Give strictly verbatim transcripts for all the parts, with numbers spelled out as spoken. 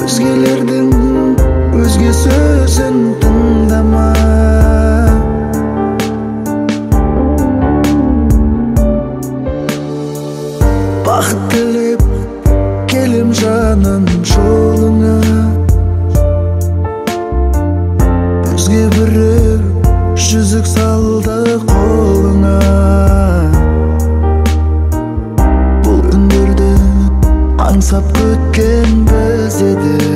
Өзгелердің өзге сөзін тыңдама. Бақыт тілеп келем жаным жолыңа. Өзге біреу жүзік салды қолыңа. Бұл күндерді аңсап күткен біз еді.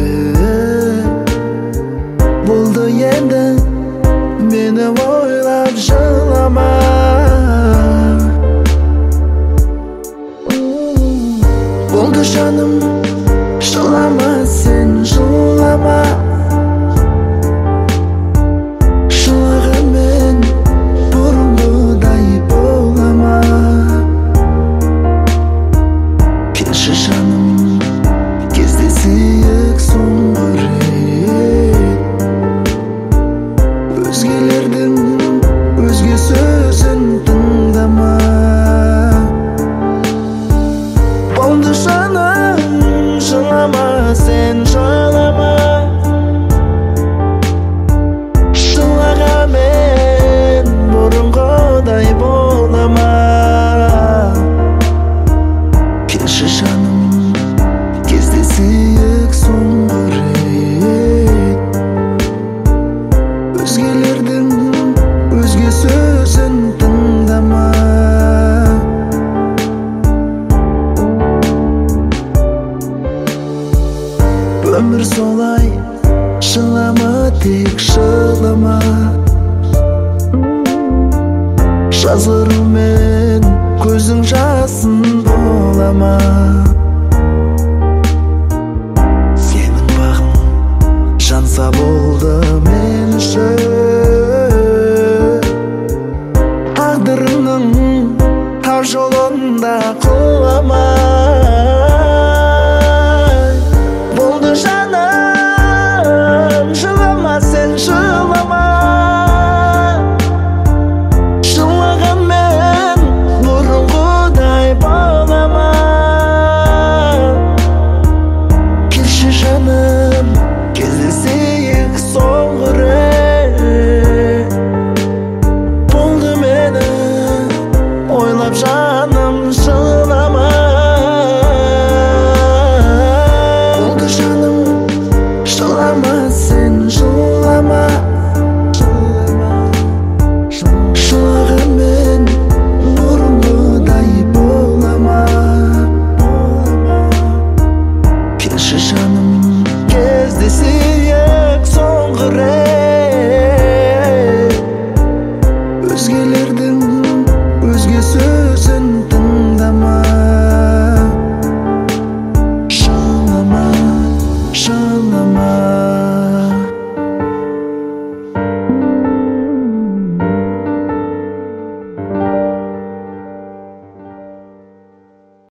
Болды енді мені ойлап жылама. Болды жаным жылама, сен жылама. Жылағанмен бұрынғыдай болама. Келші жаным, кездесейік соңғы рет. Өзгелердің өзге сөзін тыңдама. Болды жаным жылама, сен жылама. Жылағанмен бұрынғыдай болама. Келші жаным, кездесейік соңғы рет. Өзгелердің өзге сөзін тыңдама. Өмір солай, жылама, тек жылама. Жазғырумен көзің жасын болама. Сенің бағың жанса болды мен үшін. Тағдырыңның тар жолында құлама. Болды жаным жылама, сен жылама. Жылағанмен бұрынғыдай болама. Келші жаным, кездесейік соңғы рет. Болды мені ойлап жаным жылама. Болды жаным жылама, сен жылама. Жылағанмен бұрынғыдай болама. Келші жаным, кездесейік